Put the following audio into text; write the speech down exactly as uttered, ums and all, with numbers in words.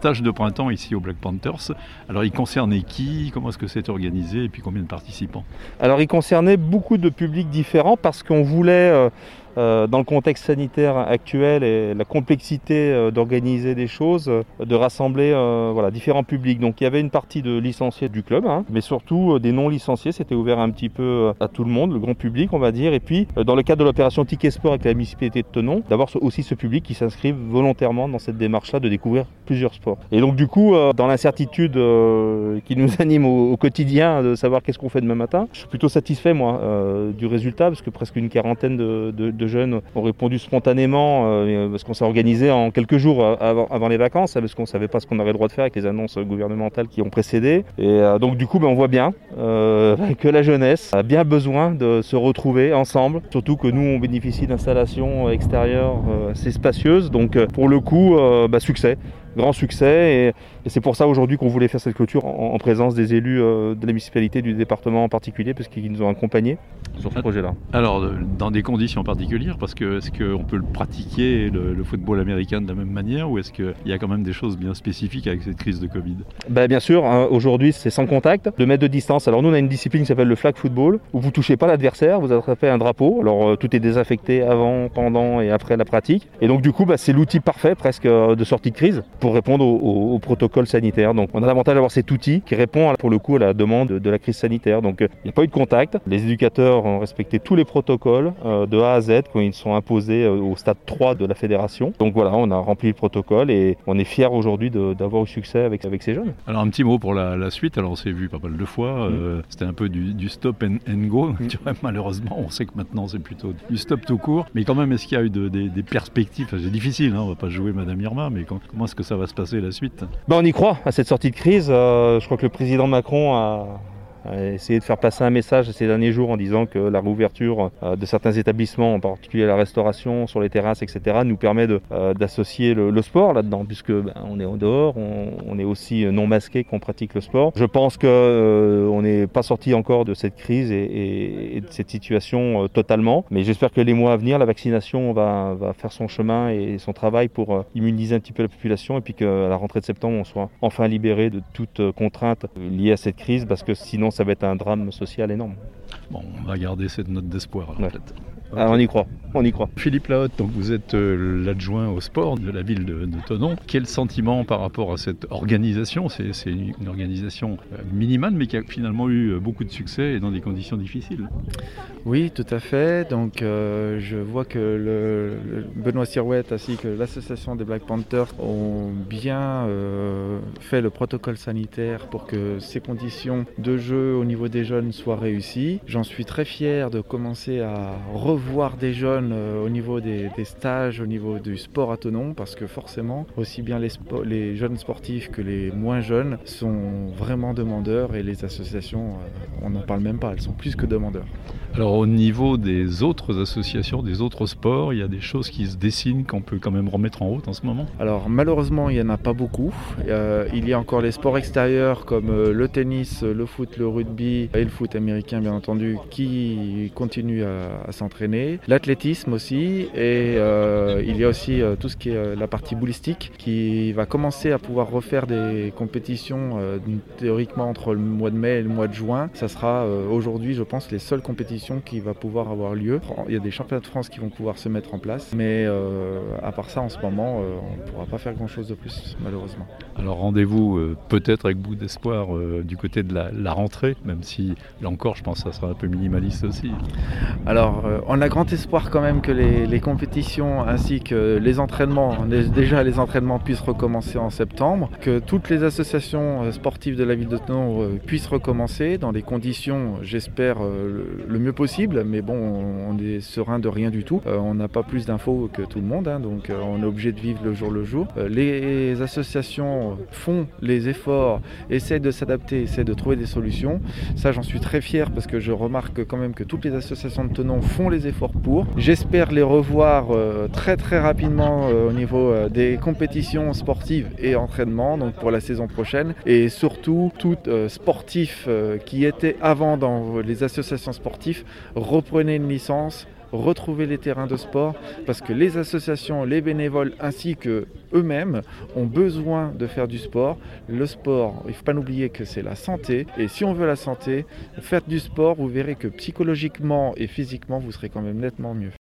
stage de printemps ici au Black Panthers. Alors il concernait qui? Comment est-ce que c'est organisé? Et puis combien de participants? Alors il concernait beaucoup de publics différents parce qu'on voulait... Euh, Euh, dans le contexte sanitaire actuel et la complexité euh, d'organiser des choses, euh, de rassembler euh, voilà, différents publics. Donc il y avait une partie de licenciés du club, hein, mais surtout euh, des non-licenciés. C'était ouvert un petit peu à tout le monde, le grand public on va dire. Et puis euh, dans le cadre de l'opération Ticket Sport avec la municipalité de Thonon, d'avoir aussi ce public qui s'inscrive volontairement dans cette démarche-là de découvrir plusieurs sports. Et donc du coup, euh, dans l'incertitude euh, qui nous anime au, au quotidien de savoir qu'est-ce qu'on fait demain matin, je suis plutôt satisfait moi euh, du résultat parce que presque une quarantaine de, de, de de jeunes ont répondu spontanément euh, parce qu'on s'est organisé en quelques jours avant, avant les vacances, parce qu'on ne savait pas ce qu'on avait le droit de faire avec les annonces gouvernementales qui ont précédé. Et euh, donc du coup, ben, on voit bien euh, que la jeunesse a bien besoin de se retrouver ensemble, surtout que nous, on bénéficie d'installations extérieures euh, assez spacieuses. Donc euh, pour le coup, euh, bah, succès. Grand succès et, et c'est pour ça aujourd'hui qu'on voulait faire cette clôture en, en présence des élus euh, de la municipalité, du département en particulier, parce qu'ils nous ont accompagnés sur ce projet-là. Alors, dans des conditions particulières, parce que est-ce qu'on peut le pratiquer, le, le football américain, de la même manière, ou est-ce qu'il y a quand même des choses bien spécifiques avec cette crise de Covid? Ben, bien sûr, hein, aujourd'hui c'est sans contact, deux mètres de distance. Alors nous on a une discipline qui s'appelle le flag football, où vous ne touchez pas l'adversaire, vous attrapez un drapeau. Alors euh, tout est désaffecté avant, pendant et après la pratique. Et donc du coup, ben, c'est l'outil parfait presque euh, de sortie de crise pour répondre au, au, au protocole sanitaire. Donc on a l'avantage d'avoir cet outil qui répond pour le coup à la demande de, de la crise sanitaire. Donc il n'y a pas eu de contact. Les éducateurs ont respecté tous les protocoles euh, de A à Z quand ils sont imposés euh, au stade trois de la fédération. Donc voilà, on a rempli le protocole et on est fiers aujourd'hui de, d'avoir eu succès avec, avec ces jeunes. Alors un petit mot pour la, la suite. Alors on s'est vu pas mal de fois. Mm. Euh, c'était un peu du, du stop and, and go. Mm. Tu vois, malheureusement, on sait que maintenant c'est plutôt du stop tout court. Mais quand même, est-ce qu'il y a eu de, des, des perspectives? Enfin, c'est difficile, hein, on ne va pas jouer Madame Irma, mais quand, comment est-ce que ça va se passer la suite? Ben, on y croit à cette sortie de crise. Euh, je crois que le président Macron a... a essayé de faire passer un message ces derniers jours en disant que la réouverture euh, de certains établissements, en particulier la restauration, sur les terrasses, et cetera, nous permet de, euh, d'associer le, le sport là-dedans, puisque ben, on est en dehors, on, on est aussi non masqué quand on pratique le sport. Je pense qu'on euh, n'est pas sorti encore de cette crise et, et, et de cette situation euh, totalement, mais j'espère que les mois à venir, la vaccination va, va faire son chemin et son travail pour euh, immuniser un petit peu la population et puis qu'à la rentrée de septembre, on soit enfin libéré de toute euh, contrainte liée à cette crise, parce que sinon ça va être un drame social énorme. Bon, on va garder cette note d'espoir. Ouais. En fait. Okay. Ah, on y croit, on y croit. Philippe Lahotte, donc vous êtes euh, l'adjoint au sport de la ville de, de Thonon. Quel sentiment par rapport à cette organisation? C'est, c'est une organisation euh, minimale, mais qui a finalement eu beaucoup de succès et dans des conditions difficiles. Oui, tout à fait. Donc, euh, je vois que le, le Benoît Sirouette ainsi que l'association des Black Panthers ont bien euh, fait le protocole sanitaire pour que ces conditions de jeu au niveau des jeunes soient réussies. J'en suis très fier de commencer à revoir voir des jeunes euh, au niveau des, des stages, au niveau du sport à Thonon, parce que forcément, aussi bien les, spo- les jeunes sportifs que les moins jeunes sont vraiment demandeurs et les associations, euh, on n'en parle même pas, elles sont plus que demandeurs. Alors au niveau des autres associations, des autres sports, il y a des choses qui se dessinent qu'on peut quand même remettre en route en ce moment? Alors malheureusement, il n'y en a pas beaucoup. Euh, il y a encore les sports extérieurs comme euh, le tennis, le foot, le rugby et le foot américain bien entendu qui continuent à, à s'entraîner. L'athlétisme aussi et euh, il y a aussi euh, tout ce qui est euh, la partie boulistique qui va commencer à pouvoir refaire des compétitions euh, théoriquement entre le mois de mai et le mois de juin. Ça sera euh, aujourd'hui je pense les seules compétitions qui vont pouvoir avoir lieu. Il y a des championnats de France qui vont pouvoir se mettre en place mais euh, à part ça en ce moment euh, on ne pourra pas faire grand chose de plus malheureusement. Alors rendez-vous euh, peut-être avec bout d'espoir euh, du côté de la, la rentrée, même si là encore je pense que ça sera un peu minimaliste aussi. Alors euh, on a grand espoir quand même que les, les compétitions ainsi que les entraînements, déjà les entraînements puissent recommencer en septembre, que toutes les associations sportives de la ville de Thonon puissent recommencer dans des conditions, j'espère, le mieux possible, mais bon, on est serein de rien du tout. On n'a pas plus d'infos que tout le monde, hein, donc on est obligé de vivre le jour le jour. Les associations font les efforts, essaient de s'adapter, essaient de trouver des solutions. Ça, j'en suis très fier parce que je remarque quand même que toutes les associations de Thonon font les efforts pour. J'espère les revoir euh, très très rapidement euh, au niveau euh, des compétitions sportives et entraînements donc pour la saison prochaine et surtout tout euh, sportif euh, qui était avant dans les associations sportives reprenez une licence retrouver les terrains de sport, parce que les associations, les bénévoles ainsi que eux-mêmes ont besoin de faire du sport. Le sport, il ne faut pas oublier que c'est la santé, et si on veut la santé, faites du sport, vous verrez que psychologiquement et physiquement vous serez quand même nettement mieux.